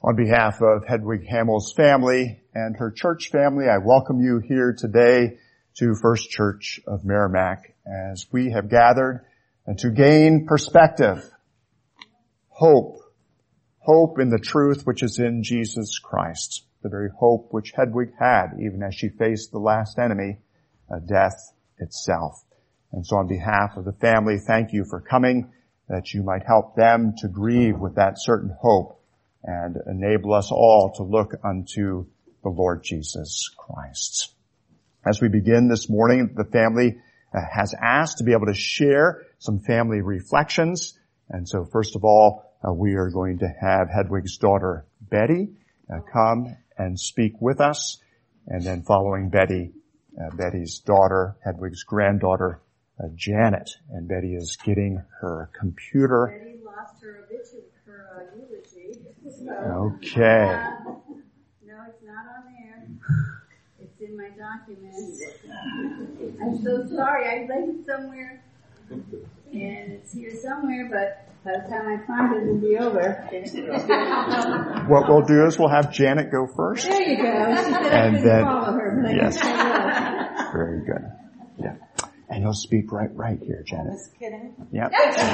On behalf of Hedwig Hamill's family and her church family, I welcome you here today to First Church of Merrimack as we have gathered to gain perspective, hope in the truth which is in Jesus Christ, the very hope which Hedwig had even as she faced the last enemy, death itself. And so on behalf of the family, thank you for coming, that you might help them to grieve with that certain hope and enable us all to look unto the Lord Jesus Christ. As we begin this morning, the family has asked to be able to share some family reflections. And so first of all, we are going to have Hedwig's daughter, Betty, come and speak with us. And then following Betty, Betty's daughter, Hedwig's granddaughter, Janet. And Betty is getting her computer. Betty lost her eulogy. Okay. No, it's not on there. It's in my documents. I'm so sorry. I left it somewhere. And it's here somewhere, but by the time I find it, it'll be over. What we'll do is we'll have Janet go first. There you go. And then, follow her, but yes. I Very good. Yeah. And you'll speak right here, Janet. Just kidding. Yep.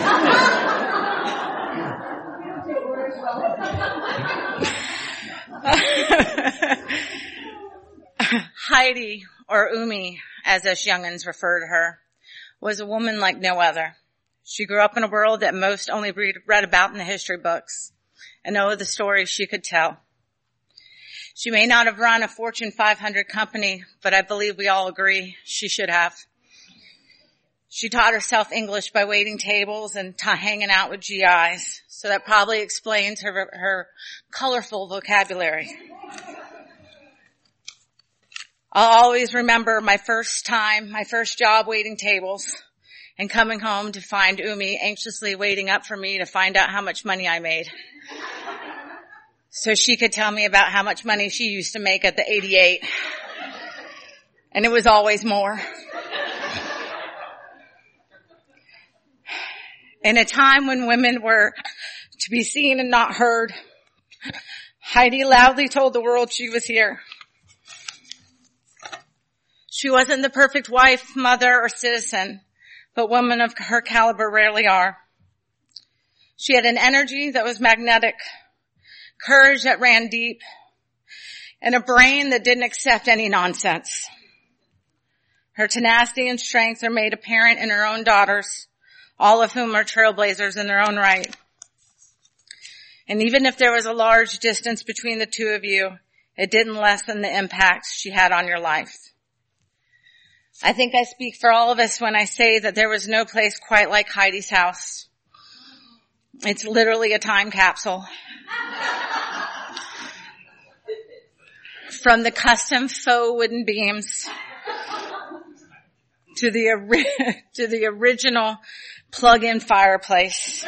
Heidi, or Umi, as us young'uns refer to her, was a woman like no other. She grew up in a world that most only read about in the history books, and know the stories she could tell. She may not have run a Fortune 500 company, but I believe we all agree she should have. She taught herself English by waiting tables and hanging out with GIs, so that probably explains her colorful vocabulary. I'll always remember my first job waiting tables, and coming home to find Umi anxiously waiting up for me to find out how much money I made. So she could tell me about how much money she used to make at the 88. And it was always more. In a time when women were to be seen and not heard, Heidi loudly told the world she was here. She wasn't the perfect wife, mother, or citizen, but women of her caliber rarely are. She had an energy that was magnetic, courage that ran deep, and a brain that didn't accept any nonsense. Her tenacity and strength are made apparent in her own daughters, all of whom are trailblazers in their own right. And even if there was a large distance between the two of you, it didn't lessen the impact she had on your life. I think I speak for all of us when I say that there was no place quite like Heidi's house. It's literally a time capsule. From the custom faux wooden beams to the original plug-in fireplace.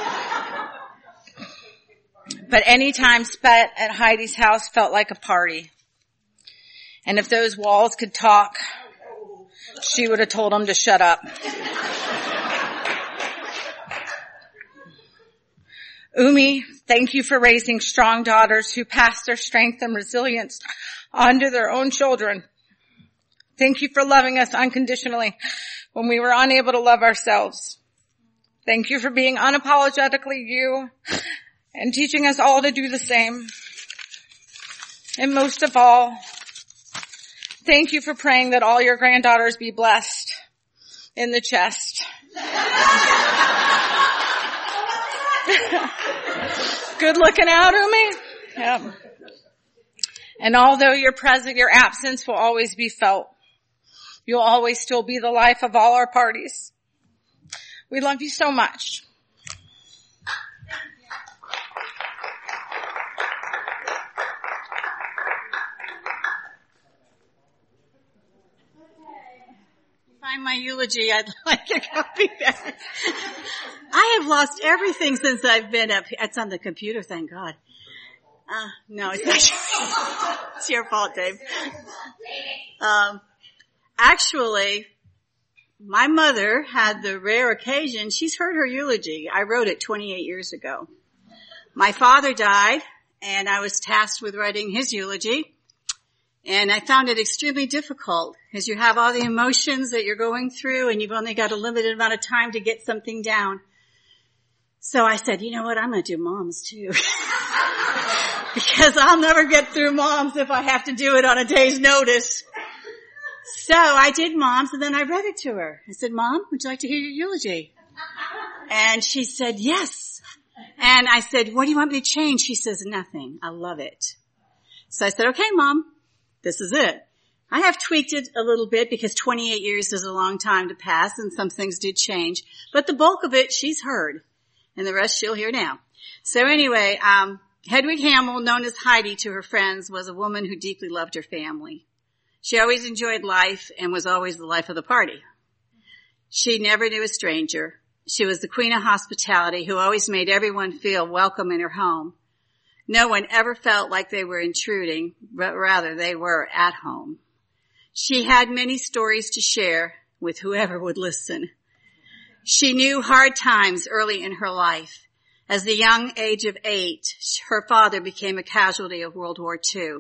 But any time spent at Heidi's house felt like a party. And if those walls could talk, she would have told them to shut up. Umi, thank you for raising strong daughters who pass their strength and resilience onto their own children. Thank you for loving us unconditionally when we were unable to love ourselves. Thank you for being unapologetically you and teaching us all to do the same. And most of all, thank you for praying that all your granddaughters be blessed in the chest. Good looking out, Umi. Yep. And although your absence will always be felt, you'll always still be the life of all our parties. We love you so much. Find my eulogy. I'd like a copy back. I have lost everything since I've been up. It's on the computer, thank God. No, it's not it's your fault, Dave. Actually, my mother had the rare occasion, she's heard her eulogy. I wrote it 28 years ago. My father died, and I was tasked with writing his eulogy. And I found it extremely difficult as you have all the emotions that you're going through and you've only got a limited amount of time to get something down. So I said, you know what, I'm going to do Moms too. Because I'll never get through Moms if I have to do it on a day's notice. So I did Moms and then I read it to her. I said, Mom, would you like to hear your eulogy? And she said, yes. And I said, what do you want me to change? She says, nothing. I love it. So I said, okay, Mom. This is it. I have tweaked it a little bit because 28 years is a long time to pass and some things did change. But the bulk of it she's heard and the rest she'll hear now. So anyway, Hedwig Hamill, known as Heidi to her friends, was a woman who deeply loved her family. She always enjoyed life and was always the life of the party. She never knew a stranger. She was the queen of hospitality who always made everyone feel welcome in her home. No one ever felt like they were intruding, but rather they were at home. She had many stories to share with whoever would listen. She knew hard times early in her life. At the young age of 8, her father became a casualty of World War II.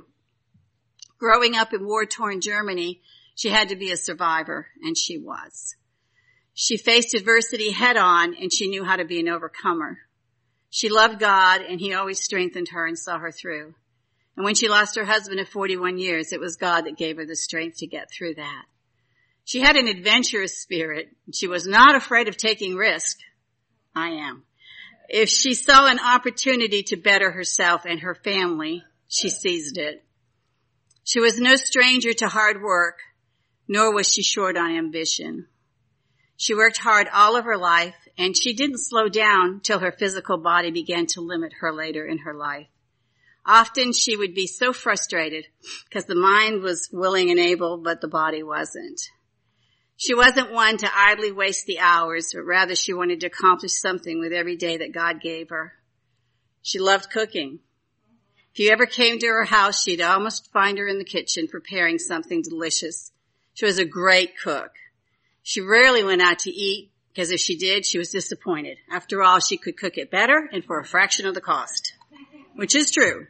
Growing up in war-torn Germany, she had to be a survivor, and she was. She faced adversity head-on, and she knew how to be an overcomer. She loved God, and he always strengthened her and saw her through. And when she lost her husband at 41 years, it was God that gave her the strength to get through that. She had an adventurous spirit. She was not afraid of taking risk. I am. If she saw an opportunity to better herself and her family, she seized it. She was no stranger to hard work, nor was she short on ambition. She worked hard all of her life, and she didn't slow down till her physical body began to limit her later in her life. Often she would be so frustrated because the mind was willing and able, but the body wasn't. She wasn't one to idly waste the hours, but rather she wanted to accomplish something with every day that God gave her. She loved cooking. If you ever came to her house, she'd almost find her in the kitchen preparing something delicious. She was a great cook. She rarely went out to eat, because if she did, she was disappointed. After all, she could cook it better and for a fraction of the cost, which is true.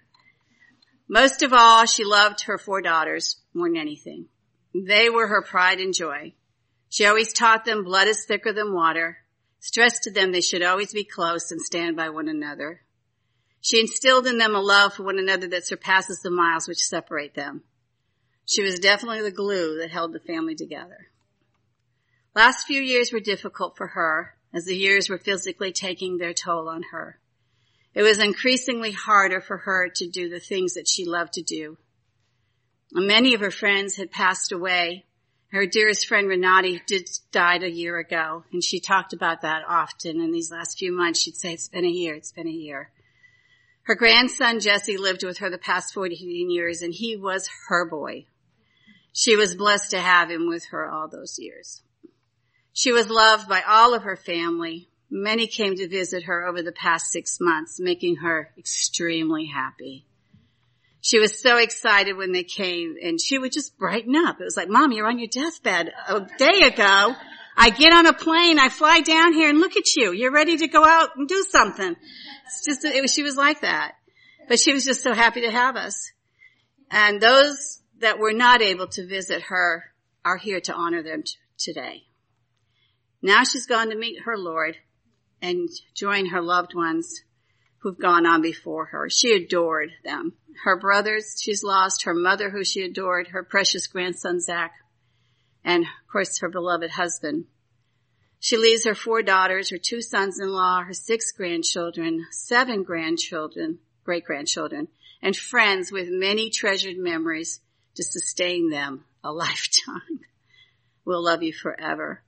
Most of all, she loved her 4 daughters more than anything. They were her pride and joy. She always taught them blood is thicker than water, stressed to them they should always be close and stand by one another. She instilled in them a love for one another that surpasses the miles which separate them. She was definitely the glue that held the family together. Last few years were difficult for her as the years were physically taking their toll on her. It was increasingly harder for her to do the things that she loved to do. Many of her friends had passed away. Her dearest friend Renati died a year ago, and she talked about that often. In these last few months, she'd say, it's been a year. Her grandson Jesse lived with her the past 14 years, and he was her boy. She was blessed to have him with her all those years. She was loved by all of her family. Many came to visit her over the past 6 months, making her extremely happy. She was so excited when they came, and she would just brighten up. It was like, Mom, you're on your deathbed. A day ago, I get on a plane, I fly down here, and look at you. You're ready to go out and do something. She was like that. But she was just so happy to have us. And those that were not able to visit her are here to honor them today. Now she's gone to meet her Lord and join her loved ones who've gone on before her. She adored them. Her brothers she's lost, her mother who she adored, her precious grandson Zach, and of course her beloved husband. She leaves her 4 daughters, her 2 sons-in-law, her 6 grandchildren, 7 grandchildren, great-grandchildren, and friends with many treasured memories to sustain them a lifetime. We'll love you forever.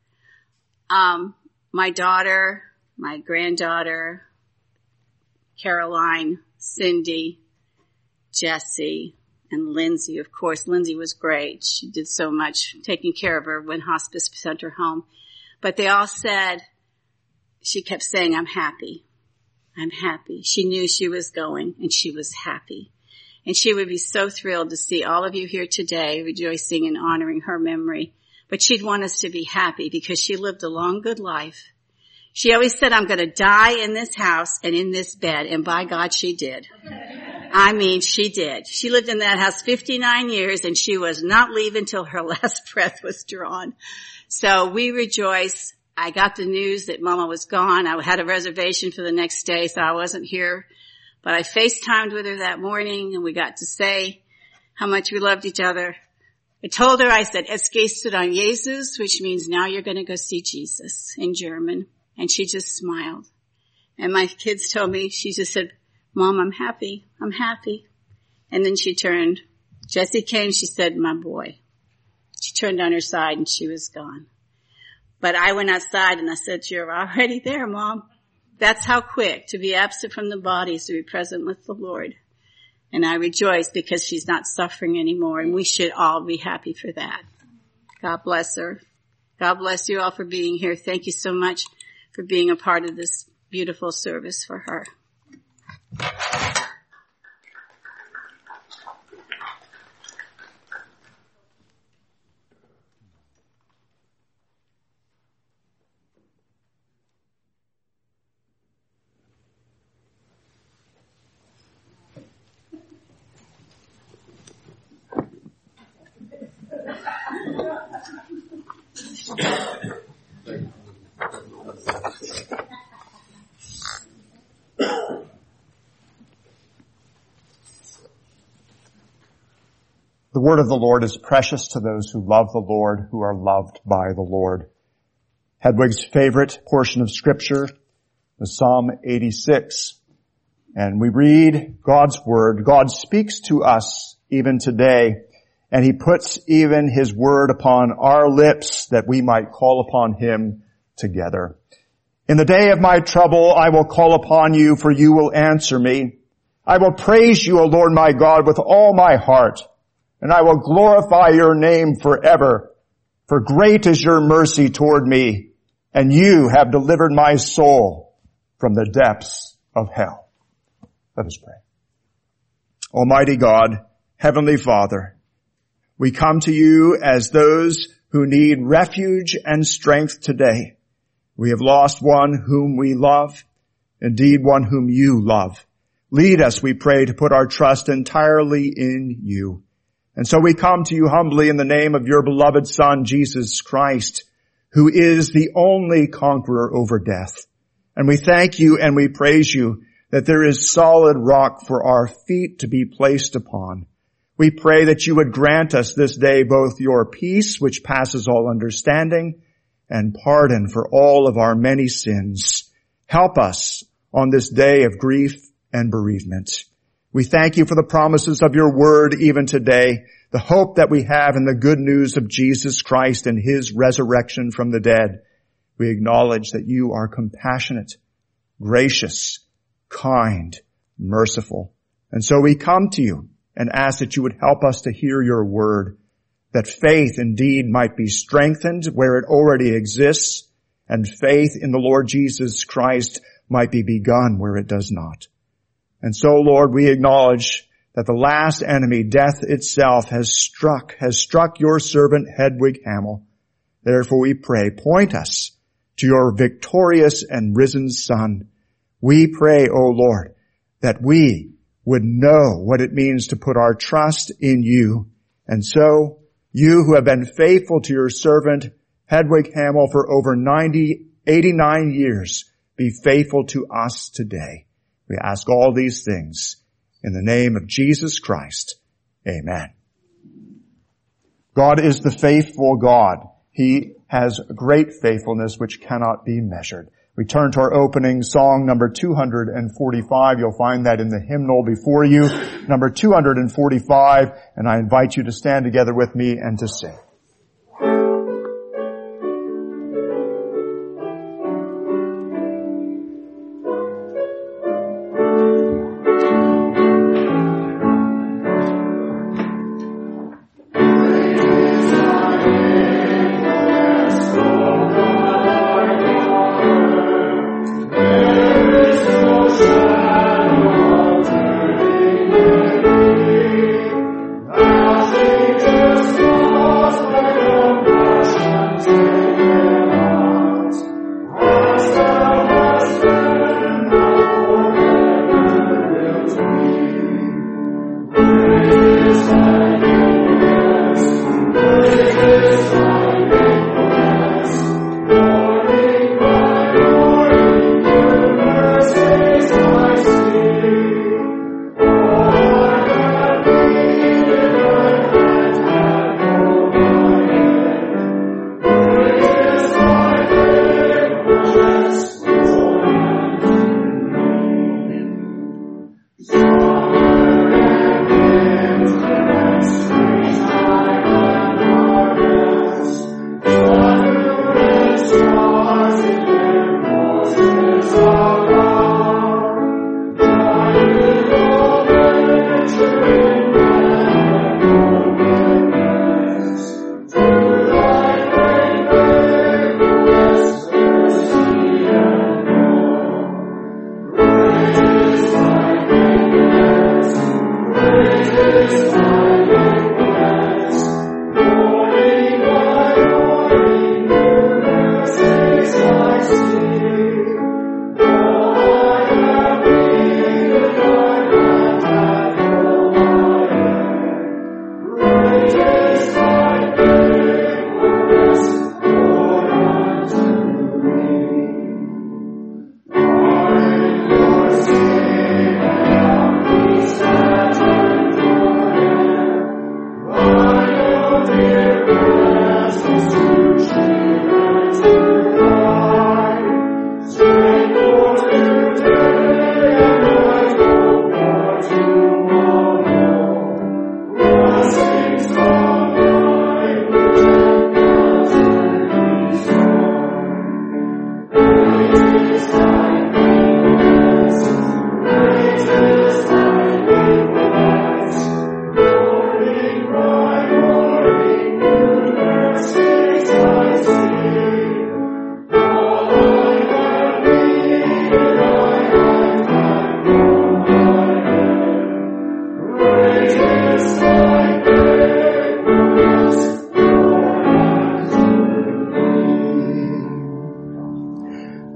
My daughter, my granddaughter, Caroline, Cindy, Jessie, and Lindsay. Of course, Lindsay was great. She did so much taking care of her when hospice sent her home. But they all said, she kept saying, I'm happy. I'm happy. She knew she was going, and she was happy. And she would be so thrilled to see all of you here today rejoicing and honoring her memory. But she'd want us to be happy because she lived a long, good life. She always said, I'm going to die in this house and in this bed. And by God, she did. I mean, she did. She lived in that house 59 years and she was not leaving till her last breath was drawn. So we rejoice. I got the news that Mama was gone. I had a reservation for the next day, so I wasn't here. But I FaceTimed with her that morning and we got to say how much we loved each other. I told her, I said, "Es gehst du an Jesus," which means now you're going to go see Jesus in German. And she just smiled. And my kids told me, she just said, "Mom, I'm happy. I'm happy." And then she turned. Jessie came, she said, "My boy." She turned on her side and she was gone. But I went outside and I said, "You're already there, Mom." That's how quick to be absent from the body is to be present with the Lord. And I rejoice because she's not suffering anymore, and we should all be happy for that. God bless her. God bless you all for being here. Thank you so much for being a part of this beautiful service for her. The word of the Lord is precious to those who love the Lord, who are loved by the Lord. Hedwig's favorite portion of Scripture was Psalm 86. And we read God's word. God speaks to us even today, and He puts even His word upon our lips that we might call upon Him together. "In the day of my trouble I will call upon you, for you will answer me. I will praise you, O Lord my God, with all my heart. And I will glorify your name forever. For great is your mercy toward me, and you have delivered my soul from the depths of hell." Let us pray. Almighty God, Heavenly Father, we come to you as those who need refuge and strength today. We have lost one whom we love, indeed one whom you love. Lead us, we pray, to put our trust entirely in you. And so we come to you humbly in the name of your beloved Son, Jesus Christ, who is the only conqueror over death. And we thank you and we praise you that there is solid rock for our feet to be placed upon. We pray that you would grant us this day both your peace, which passes all understanding, and pardon for all of our many sins. Help us on this day of grief and bereavement. We thank you for the promises of your word even today, the hope that we have in the good news of Jesus Christ and His resurrection from the dead. We acknowledge that you are compassionate, gracious, kind, merciful. And so we come to you and ask that you would help us to hear your word, that faith indeed might be strengthened where it already exists, and faith in the Lord Jesus Christ might be begun where it does not. And so, Lord, we acknowledge that the last enemy, death itself, has struck your servant Hedwig Hamill. Therefore we pray, point us to your victorious and risen Son. We pray, O Lord, that we would know what it means to put our trust in you. And so, you who have been faithful to your servant Hedwig Hamill for over 89 years, be faithful to us today. We ask all these things in the name of Jesus Christ. Amen. God is the faithful God. He has great faithfulness which cannot be measured. We turn to our opening song, number 245. You'll find that in the hymnal before you, number 245, and I invite you to stand together with me and to sing. Just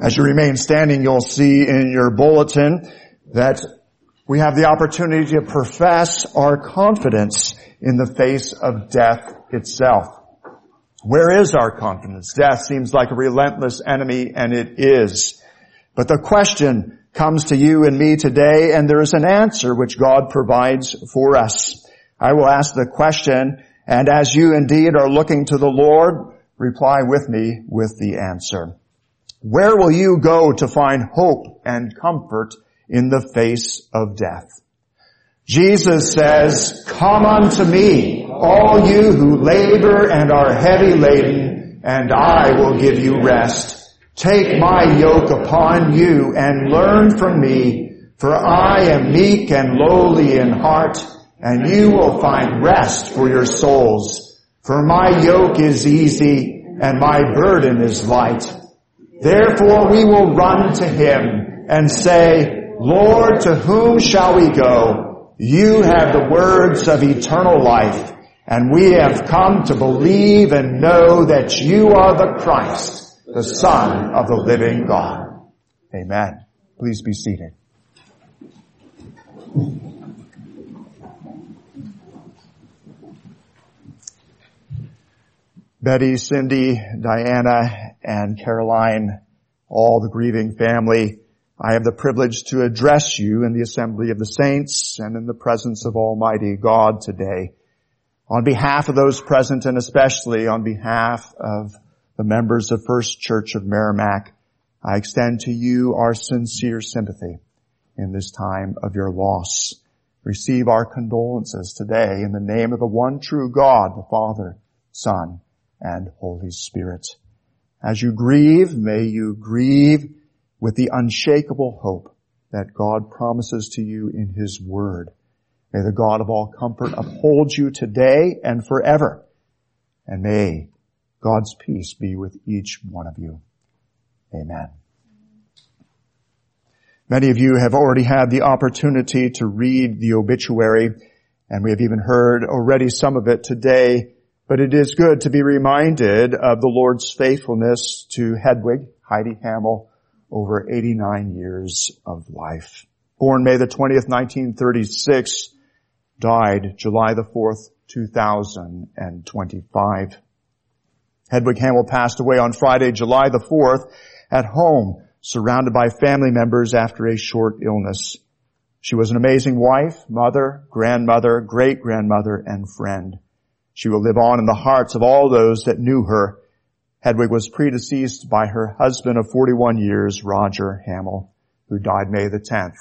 As you remain standing, you'll see in your bulletin that we have the opportunity to profess our confidence in the face of death itself. Where is our confidence? Death seems like a relentless enemy, and it is. But the question comes to you and me today, and there is an answer which God provides for us. I will ask the question, and as you indeed are looking to the Lord, reply with me with the answer. Where will you go to find hope and comfort in the face of death? Jesus says, "Come unto me, all you who labor and are heavy laden, and I will give you rest. Take my yoke upon you and learn from me, for I am meek and lowly in heart, and you will find rest for your souls. For my yoke is easy and my burden is light." Therefore we will run to him and say, "Lord, to whom shall we go? You have the words of eternal life, and we have come to believe and know that you are the Christ, the Son of the living God." Amen. Please be seated. Betty, Cindy, Diana, and Caroline, all the grieving family, I have the privilege to address you in the assembly of the saints and in the presence of Almighty God today. On behalf of those present, and especially on behalf of the members of First Church of Merrimack, I extend to you our sincere sympathy in this time of your loss. Receive our condolences today in the name of the one true God, the Father, Son, and Holy Spirit. As you grieve, may you grieve with the unshakable hope that God promises to you in His Word. May the God of all comfort uphold you today and forever. And may God's peace be with each one of you. Amen. Many of you have already had the opportunity to read the obituary, and we have even heard already some of it today, but it is good to be reminded of the Lord's faithfulness to Hedwig, Heidi Hamill, over 89 years of life. Born May the 20th, 1936, died July the 4th, 2025. Hedwig Hamill passed away on Friday, July the 4th, at home, surrounded by family members after a short illness. She was an amazing wife, mother, grandmother, great-grandmother, and friend. She will live on in the hearts of all those that knew her. Hedwig was predeceased by her husband of 41 years, Roger Hamill, who died May the 10th,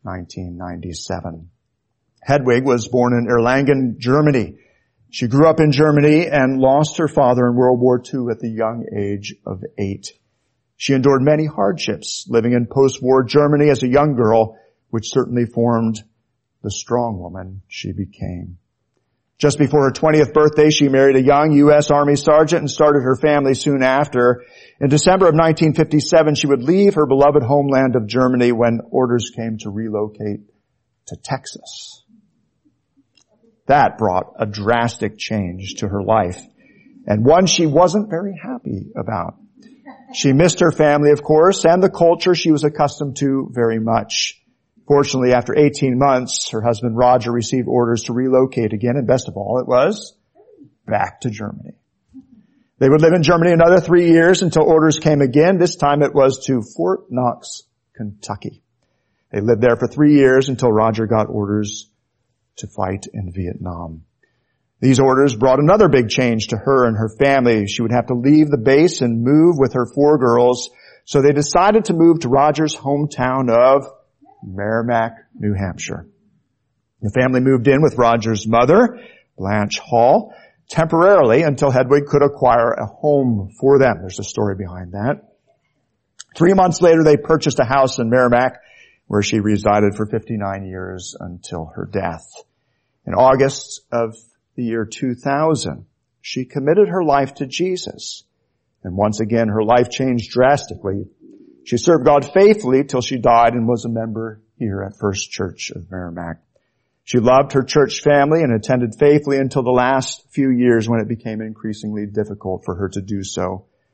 1997. Hedwig was born in Erlangen, Germany. She grew up in Germany and lost her father in World War II at the young age of 8. She endured many hardships living in post-war Germany as a young girl, which certainly formed the strong woman she became. Just before her 20th birthday, she married a young U.S. Army sergeant and started her family soon after. In December of 1957, she would leave her beloved homeland of Germany when orders came to relocate to Texas. That brought a drastic change to her life, and one she wasn't very happy about. She missed her family, of course, and the culture she was accustomed to very much. Fortunately, after 18 months, her husband Roger received orders to relocate again, and best of all, it was back to Germany. They would live in Germany another 3 years until orders came again. This time it was to Fort Knox, Kentucky. They lived there for 3 years until Roger got orders to fight in Vietnam. These orders brought another big change to her and her family. She would have to leave the base and move with her 4 girls, so they decided to move to Roger's hometown of Merrimack, New Hampshire. The family moved in with Roger's mother, Blanche Hall, temporarily until Hedwig could acquire a home for them. There's a story behind that. 3 months later, they purchased a house in Merrimack where she resided for 59 years until her death. In August of the year 2000, she committed her life to Jesus. And once again, her life changed drastically. She served God faithfully till she died and was a member here at First Church of Merrimack. She loved her church family and attended faithfully until the last few years when it became increasingly difficult for her to do so.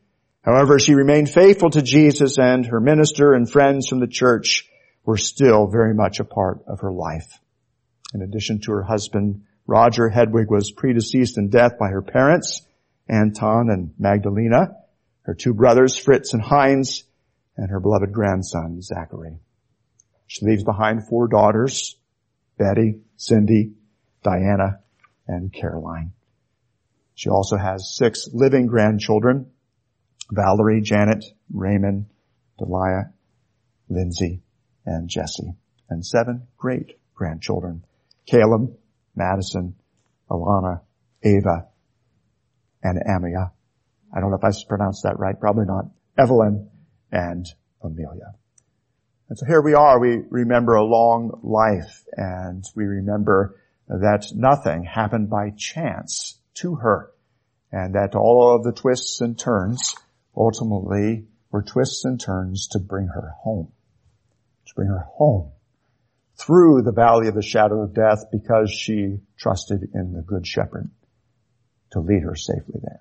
However, she remained faithful to Jesus, and her minister and friends from the church were still very much a part of her life. In addition to her husband, Roger, Hedwig was predeceased in death by her parents, Anton and Magdalena, her two brothers, Fritz and Heinz, and her beloved grandson, Zachary. She leaves behind 4 daughters, Betty, Cindy, Diana, and Caroline. She also has 6 living grandchildren, Valerie, Janet, Raymond, Delia, Lindsay, and Jesse, and 7 great-grandchildren, Caleb, Madison, Alana, Ava, and Amia. I don't know if I pronounced that right, probably not. Evelyn and Amelia. And so here we are, we remember a long life, and we remember that nothing happened by chance to her, and that all of the twists and turns ultimately were twists and turns to bring her home. To bring her home through the valley of the shadow of death, because she trusted in the Good Shepherd to lead her safely there.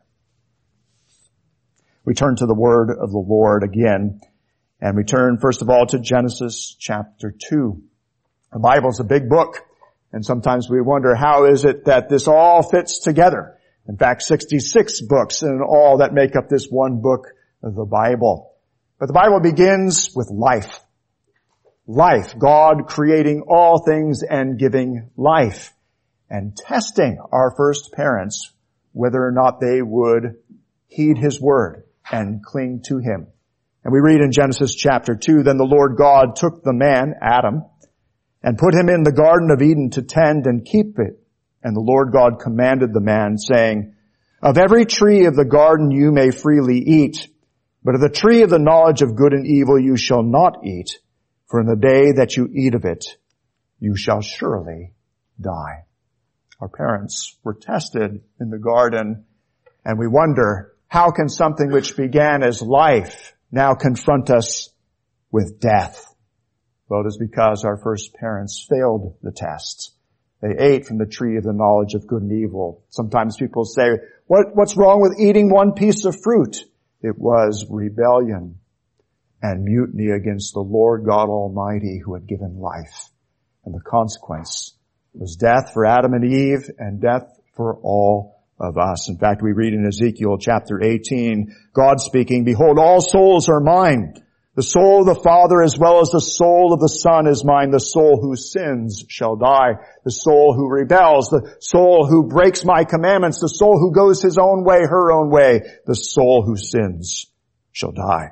We turn to the word of the Lord again, and we turn first of all to Genesis chapter 2. The Bible's a big book, and sometimes we wonder, how is it that this all fits together? In fact, 66 books in all that make up this one book of the Bible. But the Bible begins with life. Life, God creating all things and giving life, and testing our first parents whether or not they would heed His word and cling to Him. And we read in Genesis chapter 2, "Then the Lord God took the man, Adam, and put him in the Garden of Eden to tend and keep it. And the Lord God commanded the man, saying, 'Of every tree of the garden you may freely eat, but of the tree of the knowledge of good and evil you shall not eat, for in the day that you eat of it, you shall surely die.'" Our parents were tested in the garden, and we wonder, how can something which began as life now confront us with death? Well, it is because our first parents failed the test. They ate from the tree of the knowledge of good and evil. Sometimes people say, what's wrong with eating one piece of fruit? It was rebellion and mutiny against the Lord God Almighty, who had given life. And the consequence was death for Adam and Eve, and death for all of us. In fact, we read in Ezekiel chapter 18, God speaking, "Behold, all souls are mine. The soul of the Father as well as the soul of the Son is mine. The soul who sins shall die. The soul who rebels, the soul who breaks my commandments, the soul who goes his own way, her own way, the soul who sins shall die."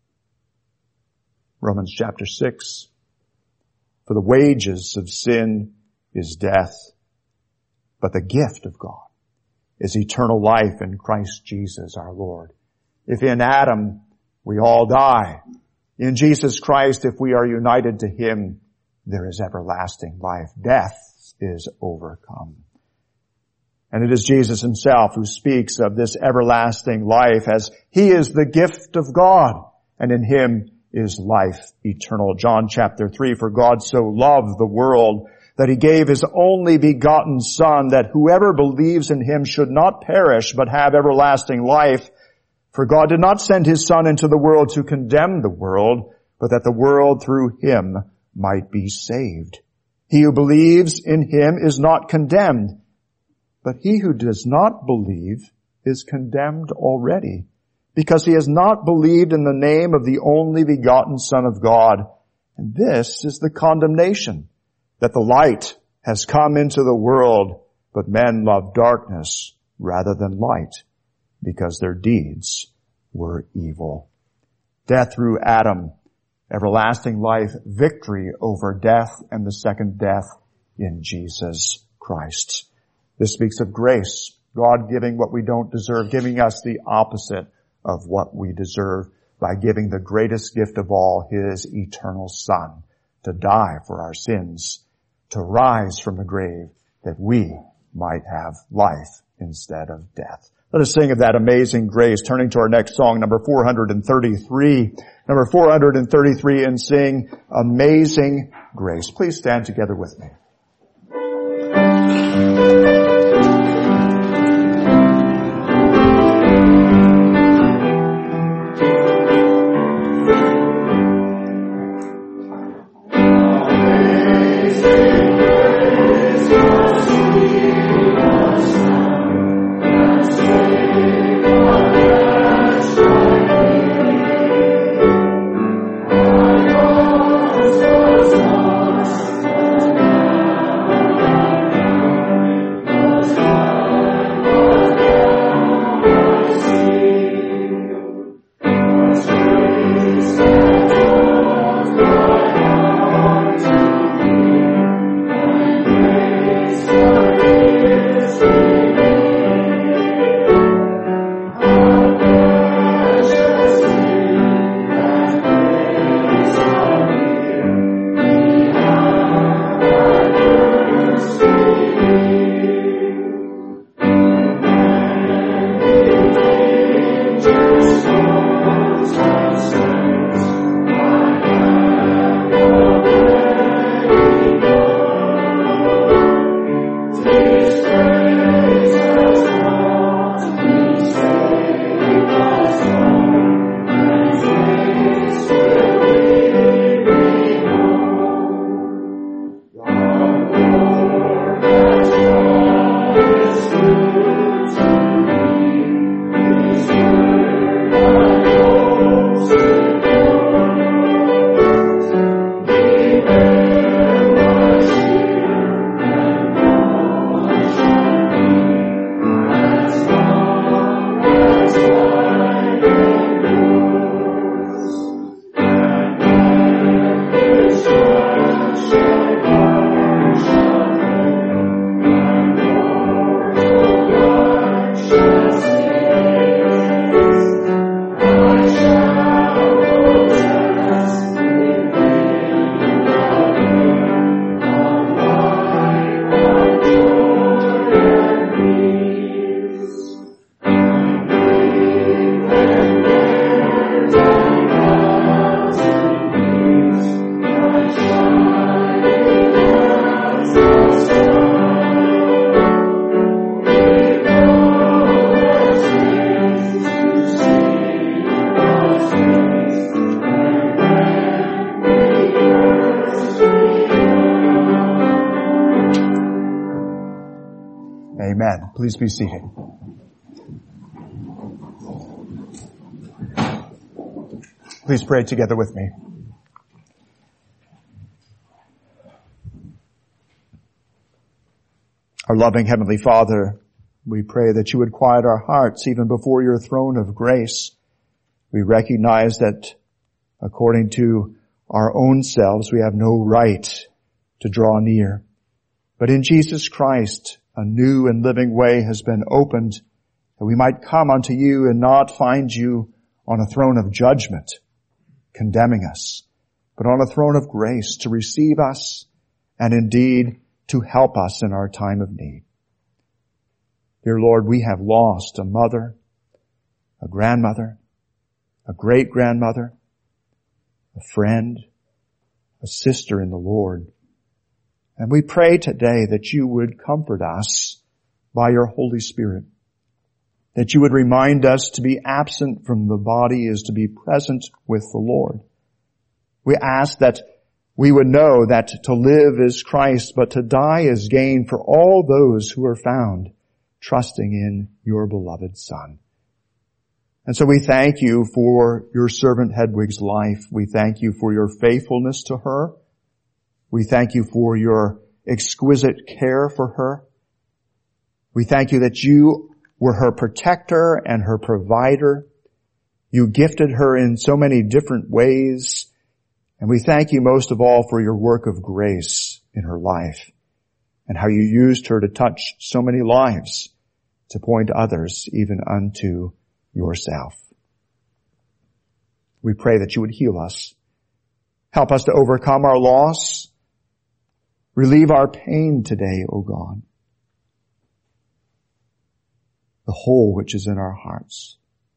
Romans chapter 6, "For the wages of sin is death, but the gift of God is eternal life in Christ Jesus our Lord." If in Adam we all die, in Jesus Christ, if we are united to Him, there is everlasting life. Death is overcome. And it is Jesus Himself who speaks of this everlasting life as He is the gift of God, and in Him is life eternal. John chapter 3, "For God so loved the world that He gave His only begotten Son, that whoever believes in Him should not perish, but have everlasting life. For God did not send His Son into the world to condemn the world, but that the world through Him might be saved. He who believes in Him is not condemned, but he who does not believe is condemned already, because he has not believed in the name of the only begotten Son of God. And this is the condemnation, that the light has come into the world, but men love darkness rather than light, because their deeds were evil." Death through Adam, everlasting life, victory over death, and the second death in Jesus Christ. This speaks of grace, God giving what we don't deserve, giving us the opposite of what we deserve by giving the greatest gift of all, His eternal Son, to die for our sins, to rise from the grave, that we might have life instead of death. Let us sing of that amazing grace, turning to our next song, number 433. Number 433, and sing Amazing Grace. Please stand together with me. Amen. Please be seated. Please pray together with me. Our loving Heavenly Father, we pray that you would quiet our hearts even before your throne of grace. We recognize that according to our own selves, we have no right to draw near. But in Jesus Christ, a new and living way has been opened that we might come unto you and not find you on a throne of judgment, condemning us, but on a throne of grace to receive us and indeed to help us in our time of need. Dear Lord, we have lost a mother, a grandmother, a great-grandmother, a friend, a sister in the Lord. And we pray today that you would comfort us by your Holy Spirit, that you would remind us to be absent from the body is to be present with the Lord. We ask that we would know that to live is Christ, but to die is gain for all those who are found trusting in your beloved Son. And so we thank you for your servant Hedwig's life. We thank you for your faithfulness to her. We thank you for your exquisite care for her. We thank you that you were her protector and her provider. You gifted her in so many different ways. And we thank you most of all for your work of grace in her life and how you used her to touch so many lives, to point others even unto yourself. We pray that you would heal us. Help us to overcome our loss. Relieve our pain today, O God. The hole which is in our hearts.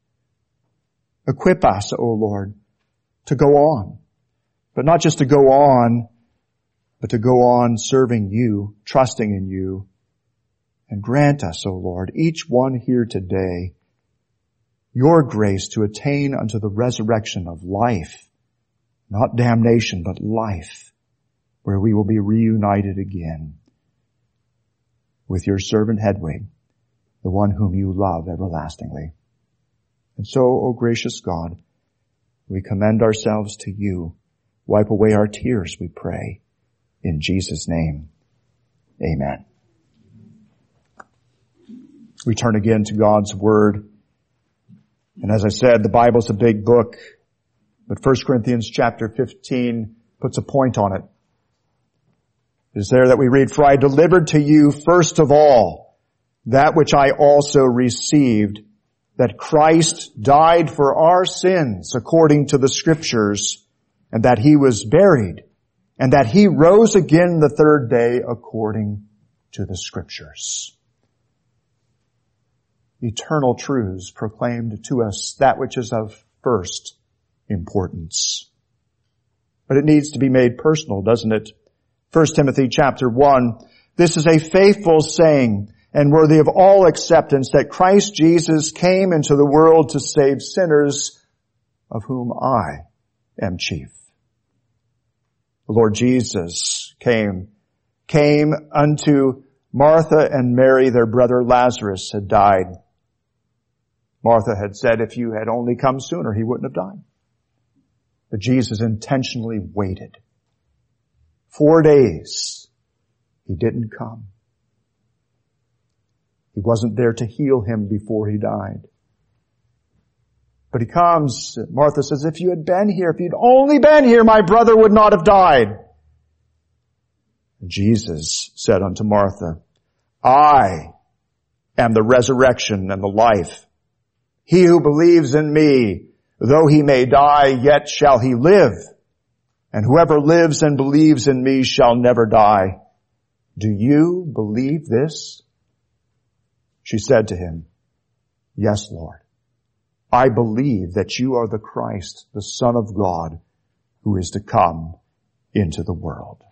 Equip us, O Lord, to go on. But not just to go on, but to go on serving you, trusting in you. And grant us, O Lord, each one here today, your grace to attain unto the resurrection of life, not damnation, but life, where we will be reunited again with your servant Hedwig, the one whom you love everlastingly. And so, O gracious God, we commend ourselves to you. Wipe away our tears, we pray. In Jesus' name, amen. We turn again to God's Word. And as I said, the Bible's a big book, but 1 Corinthians chapter 15 puts a point on it. It is there that we read, "For I delivered to you first of all that which I also received, that Christ died for our sins according to the Scriptures, and that he was buried, and that he rose again the third day according to the Scriptures." Eternal truths proclaimed to us, that which is of first importance. But it needs to be made personal, doesn't it? 1 Timothy chapter 1, "This is a faithful saying and worthy of all acceptance, that Christ Jesus came into the world to save sinners, of whom I am chief." The Lord Jesus came unto Martha and Mary. Their brother Lazarus had died. Martha had said, if you had only come sooner, he wouldn't have died. But Jesus intentionally waited. 4 days, he didn't come. He wasn't there to heal him before he died. But he comes, Martha says, if you had been here, if you'd only been here, my brother would not have died. Jesus said unto Martha, I am the resurrection and the life. He who believes in me, though he may die, yet shall he live. And whoever lives and believes in me shall never die. Do you believe this? She said to him, Yes, Lord. I believe that you are the Christ, the Son of God, who is to come into the world.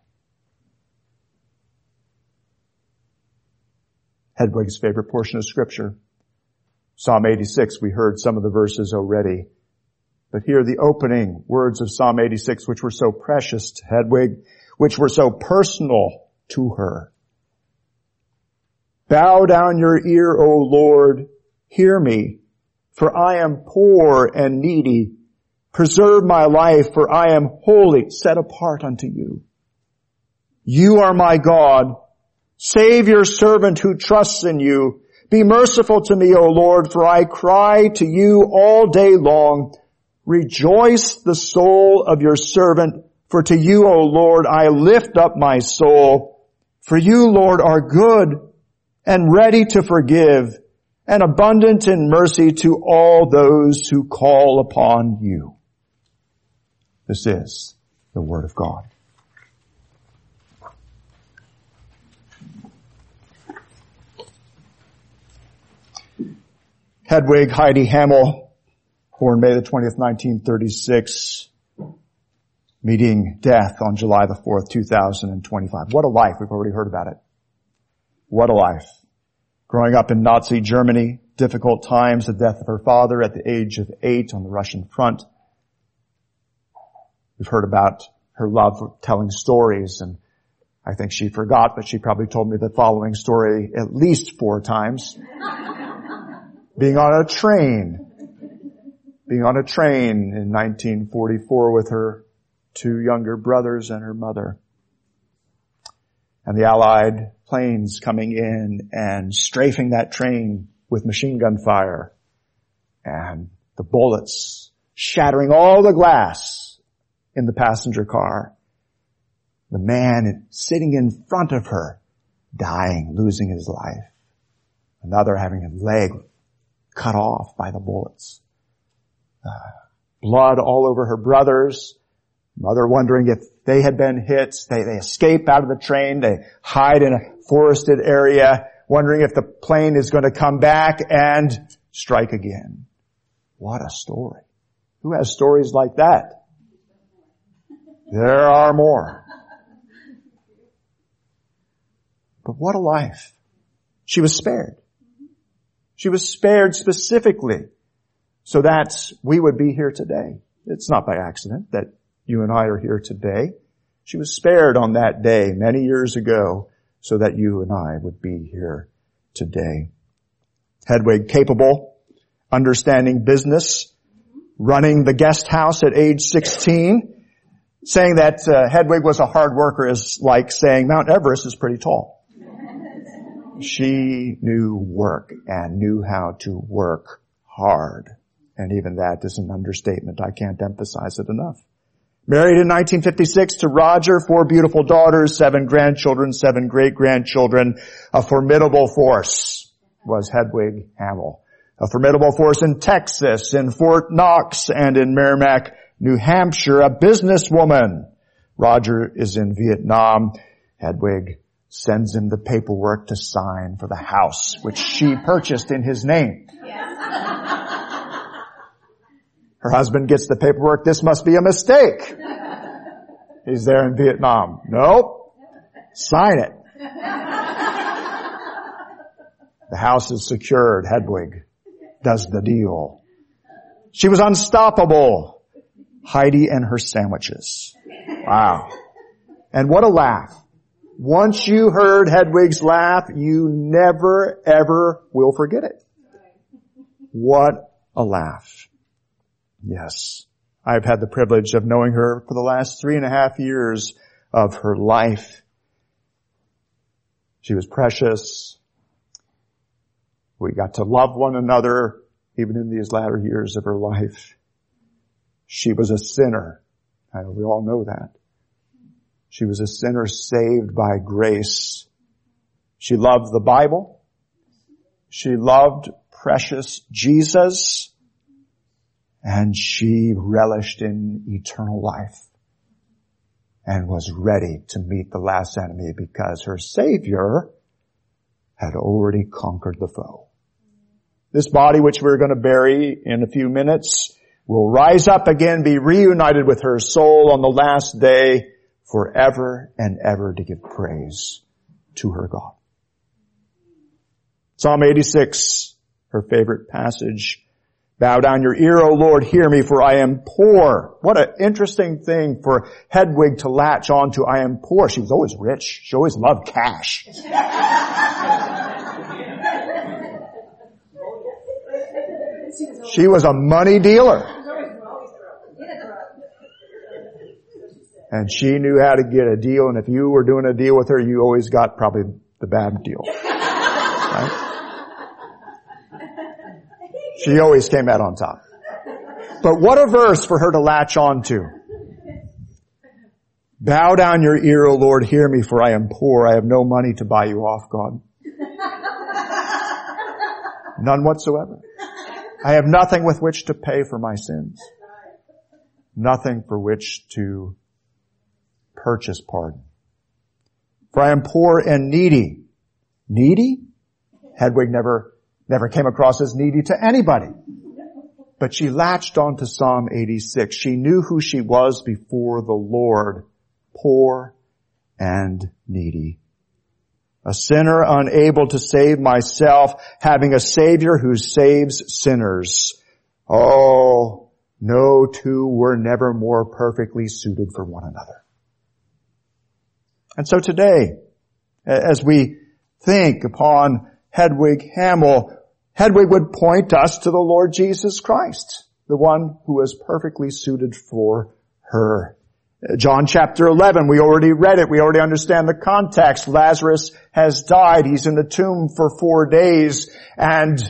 Hedwig's favorite portion of Scripture. Psalm 86, we heard some of the verses already. But here the opening words of Psalm 86, which were so precious to Hedwig, which were so personal to her. Bow down your ear, O Lord. Hear me, for I am poor and needy. Preserve my life, for I am wholly set apart unto you. You are my God. Save your servant who trusts in you. Be merciful to me, O Lord, for I cry to you all day long. Rejoice the soul of your servant, for to you, O Lord, I lift up my soul. For you, Lord, are good and ready to forgive and abundant in mercy to all those who call upon you. This is the word of God. Hedwig Heidi Hamel, born May the 20th, 1936, meeting death on July the 4th, 2025. What a life. We've already heard about it. What a life. Growing up in Nazi Germany, difficult times, the death of her father at the age of 8 on the Russian front. We've heard about her love for telling stories, and I think she forgot, but she probably told me the following story at least 4 times. Being on a train in 1944 with her 2 younger brothers and her mother. And the Allied planes coming in and strafing that train with machine gun fire. And the bullets shattering all the glass in the passenger car. The man sitting in front of her, dying, losing his life. Another having his leg cut off by the bullets. Blood all over her brothers. Mother wondering if they had been hit. They escape out of the train. They hide in a forested area, wondering if the plane is going to come back and strike again. What a story. Who has stories like that? There are more. But what a life. She was spared. She was spared specifically so that we would be here today. It's not by accident that you and I are here today. She was spared on that day many years ago so that you and I would be here today. Hedwig, capable, understanding business, running the guest house at age 16. Saying that Hedwig was a hard worker is like saying Mount Everest is pretty tall. She knew work and knew how to work hard. And even that is an understatement. I can't emphasize it enough. Married in 1956 to Roger, 4 beautiful daughters, 7 grandchildren, 7 great-grandchildren. A formidable force was Hedwig Hamel. A formidable force in Texas, in Fort Knox, and in Merrimack, New Hampshire. A businesswoman. Roger is in Vietnam. Hedwig sends him the paperwork to sign for the house, which she purchased in his name. Her husband gets the paperwork. This must be a mistake. He's there in Vietnam. Nope. Sign it. The house is secured. Hedwig does the deal. She was unstoppable. Heidi and her sandwiches. Wow. And what a laugh. Once you heard Hedwig's laugh, you never, ever will forget it. What a laugh. Yes. I've had the privilege of knowing her for the last 3.5 years of her life. She was precious. We got to love one another even in these latter years of her life. She was a sinner. We all know that. She was a sinner saved by grace. She loved the Bible. She loved precious Jesus. And she relished in eternal life and was ready to meet the last enemy because her Savior had already conquered the foe. This body, which we're going to bury in a few minutes, will rise up again, be reunited with her soul on the last day forever and ever to give praise to her God. Psalm 86, her favorite passage. Bow down your ear, O Lord, hear me, for I am poor. What an interesting thing for Hedwig to latch on to. I am poor. She was always rich. She always loved cash. She was a money dealer. And she knew how to get a deal, and if you were doing a deal with her, you always got probably the bad deal. Right? She always came out on top. But what a verse for her to latch on to. Bow down your ear, O Lord, hear me, for I am poor. I have no money to buy you off, God. None whatsoever. I have nothing with which to pay for my sins. Nothing for which to purchase pardon. For I am poor and needy. Needy? Hedwig never came across as needy to anybody. But she latched on to Psalm 86. She knew who she was before the Lord. Poor and needy. A sinner unable to save myself, having a Savior who saves sinners. Oh, no two were never more perfectly suited for one another. And so today, as we think upon Hedwig Hamill, Hedwig would point us to the Lord Jesus Christ, the one who is perfectly suited for her. John chapter 11, we already read it. We already understand the context. Lazarus has died. He's in the tomb for 4 days. And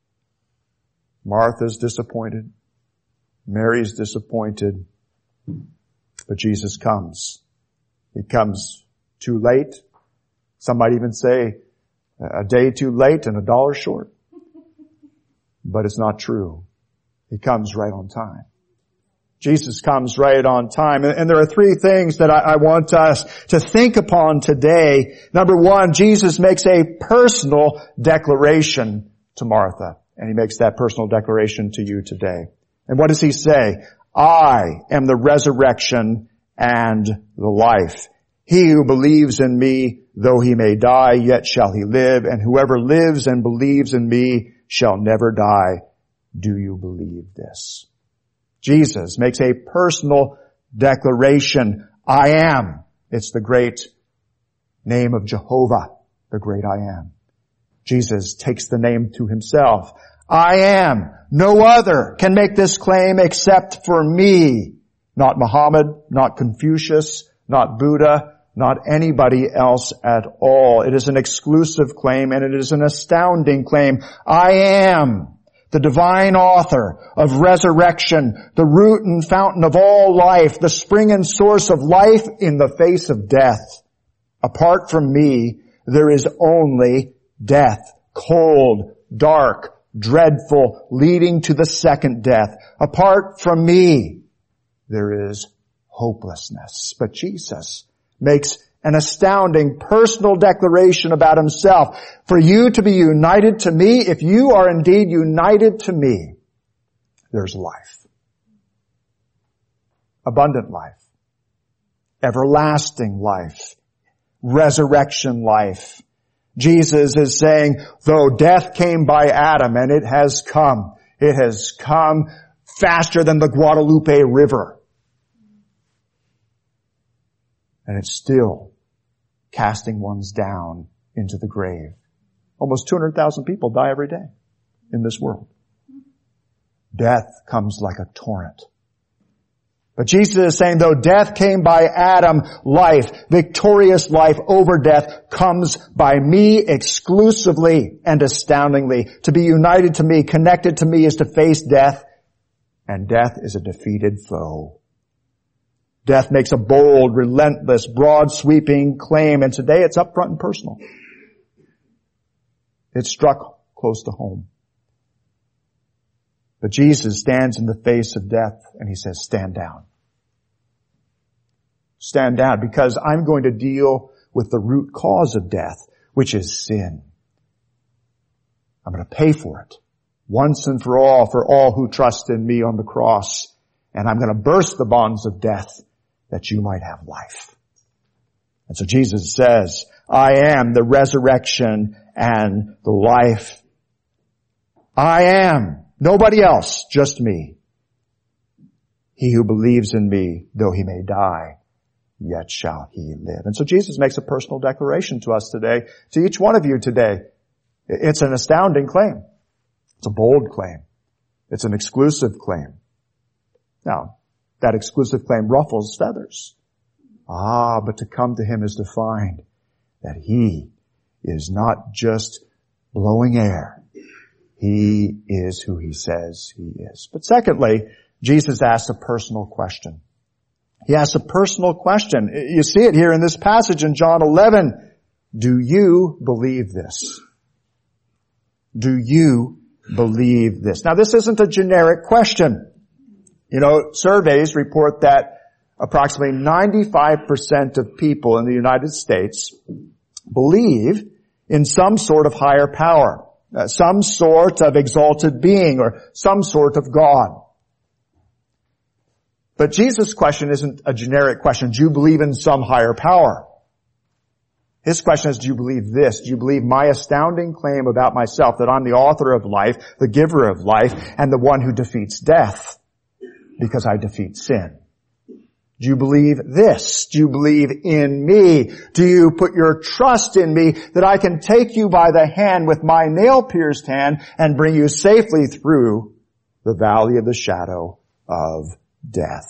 Martha's disappointed. Mary's disappointed. But Jesus comes. He comes too late. Some might even say a day too late and $1 short. But it's not true. He comes right on time. Jesus comes right on time. And there are 3 things that I want us to think upon today. Number 1, Jesus makes a personal declaration to Martha. And he makes that personal declaration to you today. And what does he say? I am the resurrection and the life. He who believes in me, though he may die, yet shall he live. And whoever lives and believes in me shall never die. Do you believe this? Jesus makes a personal declaration. I am. It's the great name of Jehovah, the great I am. Jesus takes the name to himself. I am. No other can make this claim except for me. Not Muhammad, not Confucius, not Buddha, not anybody else at all. It is an exclusive claim, and it is an astounding claim. I am the divine author of resurrection, the root and fountain of all life, the spring and source of life in the face of death. Apart from me, there is only death, cold, dark, dreadful, leading to the second death. Apart from me, there is hopelessness. But Jesus makes an astounding personal declaration about himself. For you to be united to me, if you are indeed united to me, there's life. Abundant life. Everlasting life. Resurrection life. Jesus is saying, though death came by Adam, and it has come faster than the Guadalupe River. And it's still casting ones down into the grave. Almost 200,000 people die every day in this world. Death comes like a torrent. But Jesus is saying, though death came by Adam, life, victorious life over death, comes by me exclusively and astoundingly. To be united to me, connected to me, is to face death, and death is a defeated foe. Death makes a bold, relentless, broad-sweeping claim, and today it's up front and personal. It's struck close to home. But Jesus stands in the face of death, and he says, stand down. Stand down, because I'm going to deal with the root cause of death, which is sin. I'm going to pay for it once and for all who trust in me on the cross. And I'm going to burst the bonds of death that you might have life. And so Jesus says, I am the resurrection and the life. I am. Nobody else, just me. He who believes in me, though he may die, yet shall he live. And so Jesus makes a personal declaration to us today, to each one of you today. It's an astounding claim. It's a bold claim. It's an exclusive claim. Now, that exclusive claim ruffles feathers. But to come to him is to find that he is not just blowing air. He is who he says he is. But secondly, Jesus asks a personal question. He asks a personal question. You see it here in this passage in John 11. Do you believe this? Do you believe this? Now, this isn't a generic question. You know, surveys report that approximately 95% of people in the United States believe in some sort of higher power, some sort of exalted being, or some sort of God. But Jesus' question isn't a generic question. Do you believe in some higher power? His question is, do you believe this? Do you believe my astounding claim about myself, that I'm the author of life, the giver of life, and the one who defeats death because I defeat sin? Do you believe this? Do you believe in me? Do you put your trust in me that I can take you by the hand with my nail-pierced hand and bring you safely through the valley of the shadow of death?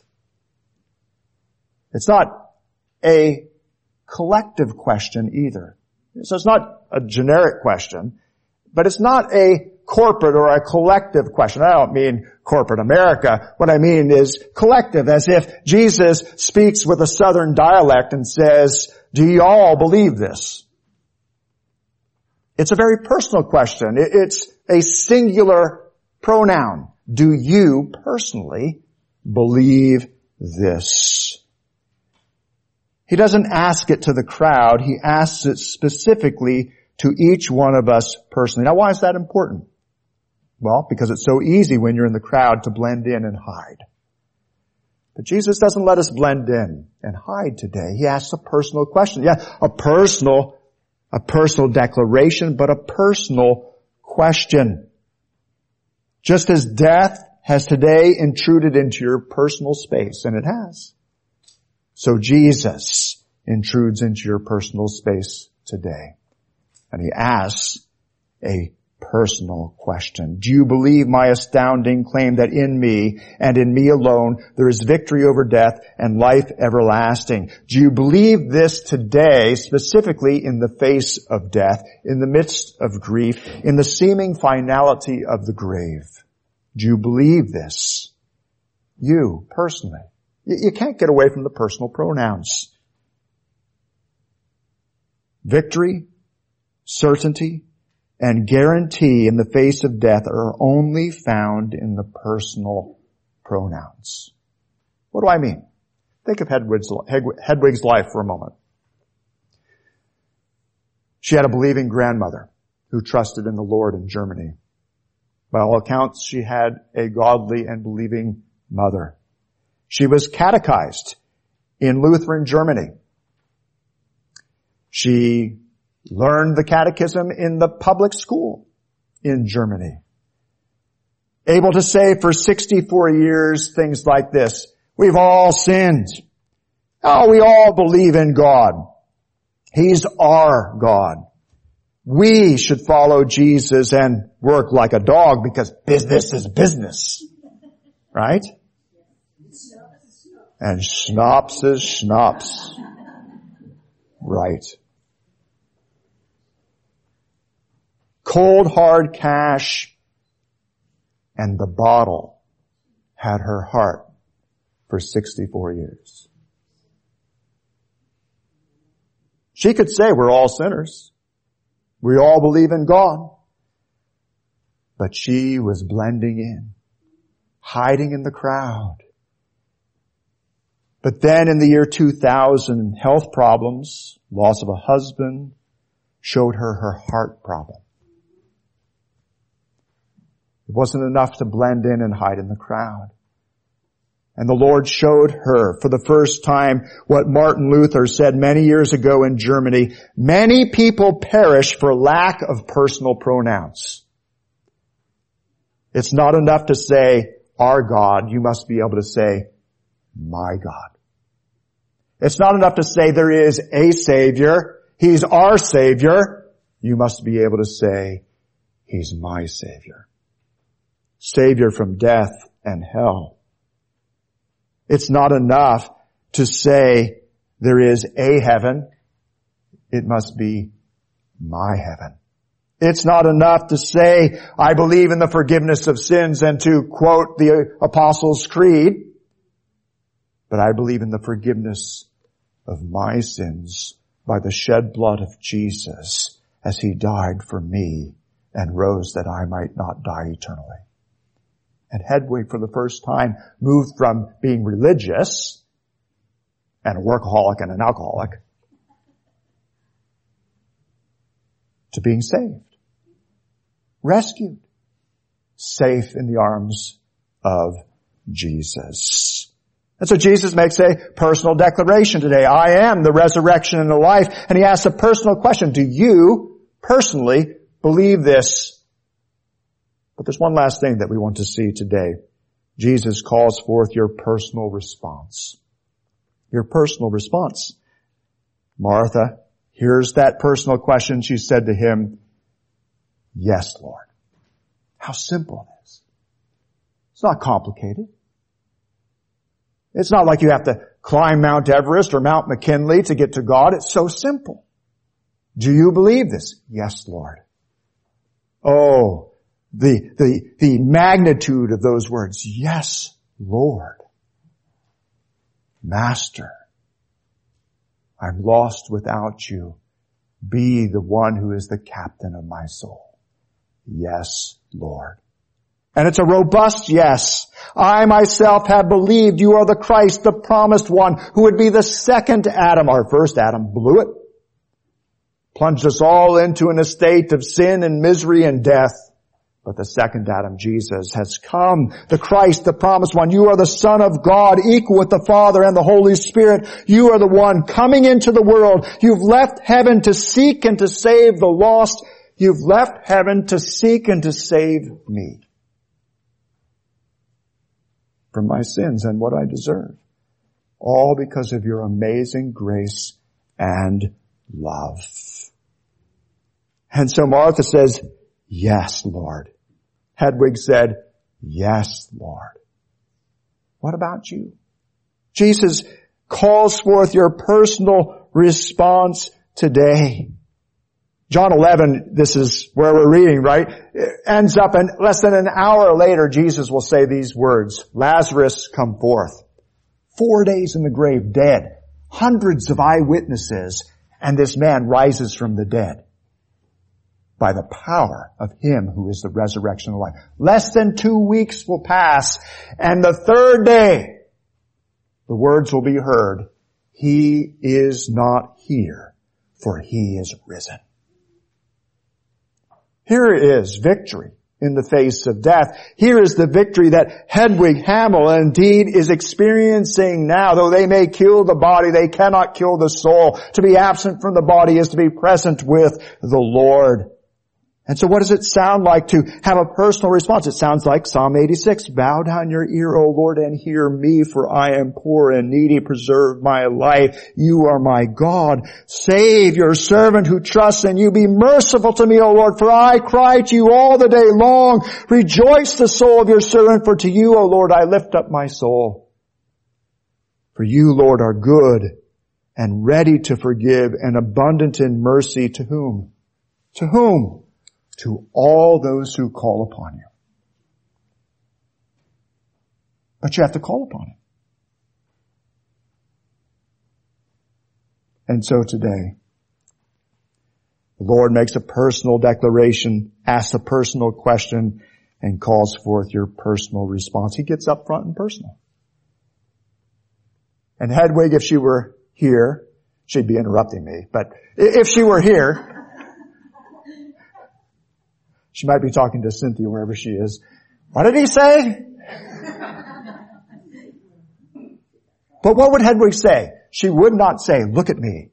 It's not a collective question either. So it's not a generic question, but it's not a corporate or a collective question. I don't mean corporate America. What I mean is collective, as if Jesus speaks with a southern dialect and says, do you all believe this? It's a very personal question. It's a singular pronoun. Do you personally believe this? He doesn't ask it to the crowd. He asks it specifically to each one of us personally. Now, why is that important? Well, because it's so easy when you're in the crowd to blend in and hide. But Jesus doesn't let us blend in and hide today. He asks a personal question. Yeah, a personal declaration, but a personal question. Just as death has today intruded into your personal space, and it has, so Jesus intrudes into your personal space today. And he asks a personal question. Do you believe my astounding claim that in me and in me alone there is victory over death and life everlasting? Do you believe this today, specifically in the face of death, in the midst of grief, in the seeming finality of the grave? Do you believe this? You, personally. You can't get away from the personal pronouns. Victory, certainty, and guarantee in the face of death are only found in the personal pronouns. What do I mean? Think of Hedwig's life for a moment. She had a believing grandmother who trusted in the Lord in Germany. By all accounts, she had a godly and believing mother. She was catechized in Lutheran Germany. She learned the catechism in the public school in Germany. Able to say for 64 years things like this: we've all sinned. Oh, we all believe in God. He's our God. We should follow Jesus and work like a dog because business is business. Right? And schnapps is schnapps. Right. Cold hard cash, and the bottle had her heart for 64 years. She could say we're all sinners. We all believe in God. But she was blending in, hiding in the crowd. But then in the year 2000, health problems, loss of a husband, showed her her heart problem. It wasn't enough to blend in and hide in the crowd. And the Lord showed her for the first time what Martin Luther said many years ago in Germany: many people perish for lack of personal pronouns. It's not enough to say, our God. You must be able to say, my God. It's not enough to say there is a Savior. He's our Savior. You must be able to say, He's my Savior. Savior from death and hell. It's not enough to say there is a heaven. It must be my heaven. It's not enough to say, I believe in the forgiveness of sins and to quote the Apostles' Creed, but I believe in the forgiveness of my sins by the shed blood of Jesus as He died for me and rose that I might not die eternally. And Hedwig, for the first time, moved from being religious and a workaholic and an alcoholic to being saved, rescued, safe in the arms of Jesus. And so Jesus makes a personal declaration today. I am the resurrection and the life. And He asks a personal question. Do you personally believe this? But there's one last thing that we want to see today. Jesus calls forth your personal response. Your personal response. Martha hears that personal question. She said to Him, yes, Lord. How simple it is. It's not complicated. It's not like you have to climb Mount Everest or Mount McKinley to get to God. It's so simple. Do you believe this? Yes, Lord. Oh, the magnitude of those words. Yes, Lord. Master, I'm lost without you. Be the one who is the captain of my soul. Yes, Lord. And it's a robust yes. I myself have believed you are the Christ, the promised one, who would be the second Adam. Our first Adam blew it. Plunged us all into an estate of sin and misery and death. But the second Adam, Jesus, has come. The Christ, the promised one. You are the Son of God, equal with the Father and the Holy Spirit. You are the one coming into the world. You've left heaven to seek and to save the lost. You've left heaven to seek and to save me from my sins and what I deserve. All because of your amazing grace and love. And so Martha says, yes, Lord. Hedwig said, yes, Lord. What about you? Jesus calls forth your personal response today. John 11, this is where we're reading, right? It ends up in less than an hour later, Jesus will say these words, Lazarus, come forth. 4 days in the grave, dead. Hundreds of eyewitnesses, and this man rises from the dead by the power of Him who is the resurrection and life. Less than 2 weeks will pass, and the third day, the words will be heard, He is not here, for He is risen. Here is victory in the face of death. Here is the victory that Hedwig Hamill indeed is experiencing now. Though they may kill the body, they cannot kill the soul. To be absent from the body is to be present with the Lord. And so what does it sound like to have a personal response? It sounds like Psalm 86. Bow down your ear, O Lord, and hear me, for I am poor and needy. Preserve my life. You are my God. Save your servant who trusts in you. Be merciful to me, O Lord, for I cry to you all the day long. Rejoice the soul of your servant, for to you, O Lord, I lift up my soul. For you, Lord, are good and ready to forgive and abundant in mercy to whom? To whom? To all those who call upon you. But you have to call upon Him. And so today, the Lord makes a personal declaration, asks a personal question, and calls forth your personal response. He gets up front and personal. And Hedwig, if she were here, she'd be interrupting me, but if she were here, she might be talking to Cynthia wherever she is. What did he say? But what would Hedwig say? She would not say, look at me.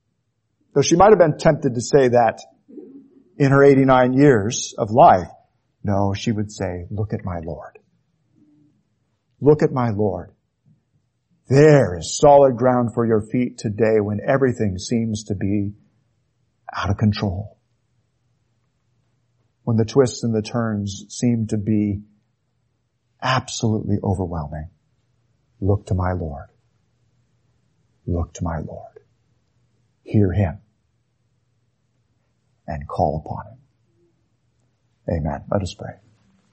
Though she might have been tempted to say that in her 89 years of life. No, she would say, look at my Lord. Look at my Lord. There is solid ground for your feet today when everything seems to be out of control. When the twists and the turns seem to be absolutely overwhelming. Look to my Lord. Look to my Lord. Hear him and call upon him. Amen. Let us pray.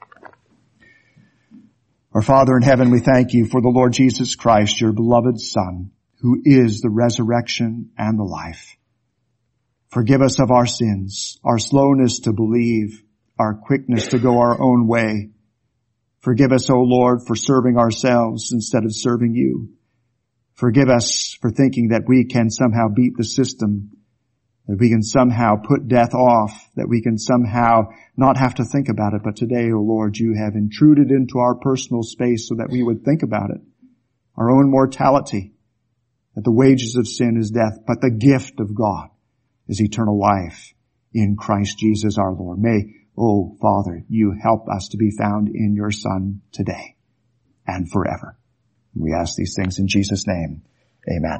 Our Father in heaven, we thank you for the Lord Jesus Christ, your beloved Son, who is the resurrection and the life. Forgive us of our sins, our slowness to believe, our quickness to go our own way. Forgive us, O Lord, for serving ourselves instead of serving you. Forgive us for thinking that we can somehow beat the system, that we can somehow put death off, that we can somehow not have to think about it. But today, O Lord, you have intruded into our personal space so that we would think about it, our own mortality, that the wages of sin is death, but the gift of God is eternal life in Christ Jesus our Lord. May, O Father, you help us to be found in your Son today and forever. We ask these things in Jesus' name. Amen.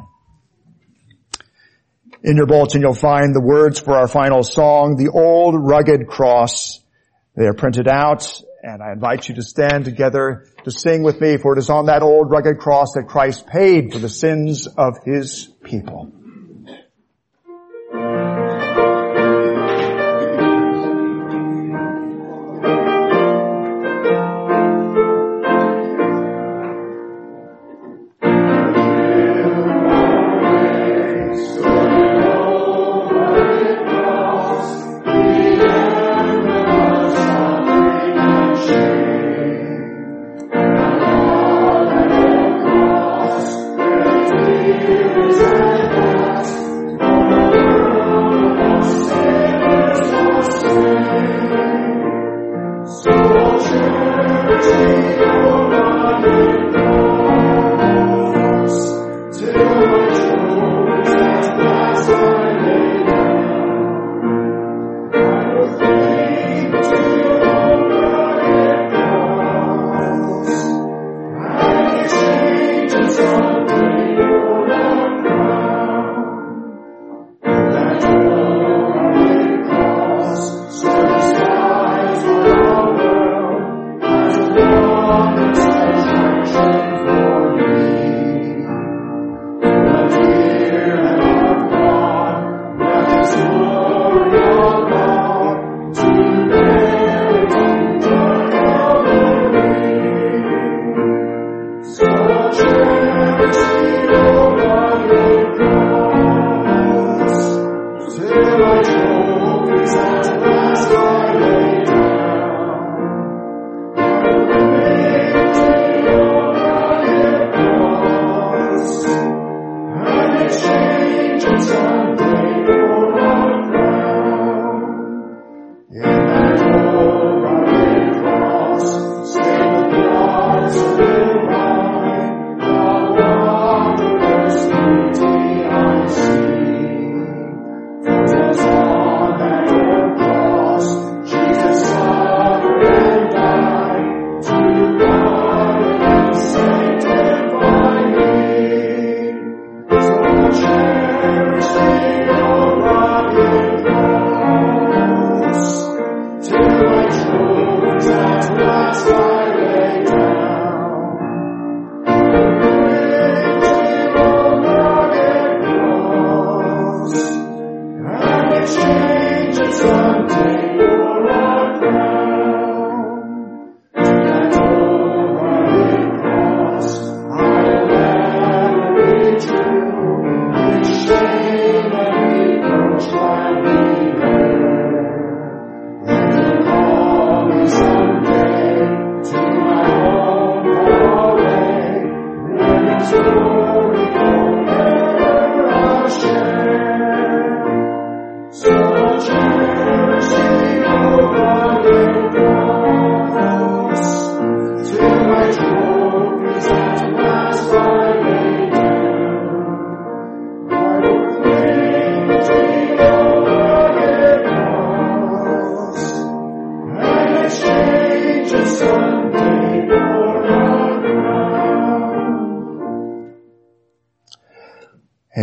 In your bulletin, you'll find the words for our final song, The Old Rugged Cross. They are printed out, and I invite you to stand together to sing with me, for it is on that old rugged cross that Christ paid for the sins of his people. Thank you.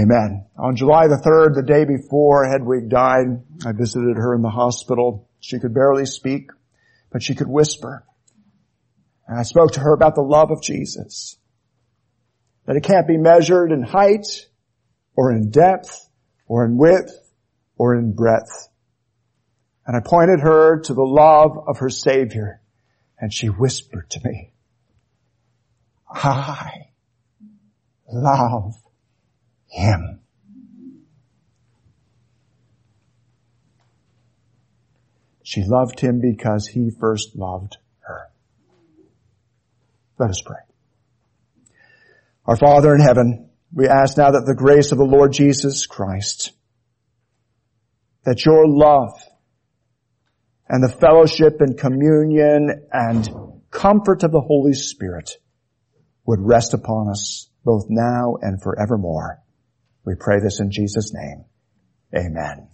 Amen. On July the 3rd, the day before Hedwig died, I visited her in the hospital. She could barely speak, but she could whisper. And I spoke to her about the love of Jesus. That it can't be measured in height, or in depth, or in width, or in breadth. And I pointed her to the love of her Savior, and she whispered to me, I love Him. She loved Him because He first loved her. Let us pray. Our Father in heaven, we ask now that the grace of the Lord Jesus Christ, that your love and the fellowship and communion and comfort of the Holy Spirit would rest upon us both now and forevermore. We pray this in Jesus' name. Amen.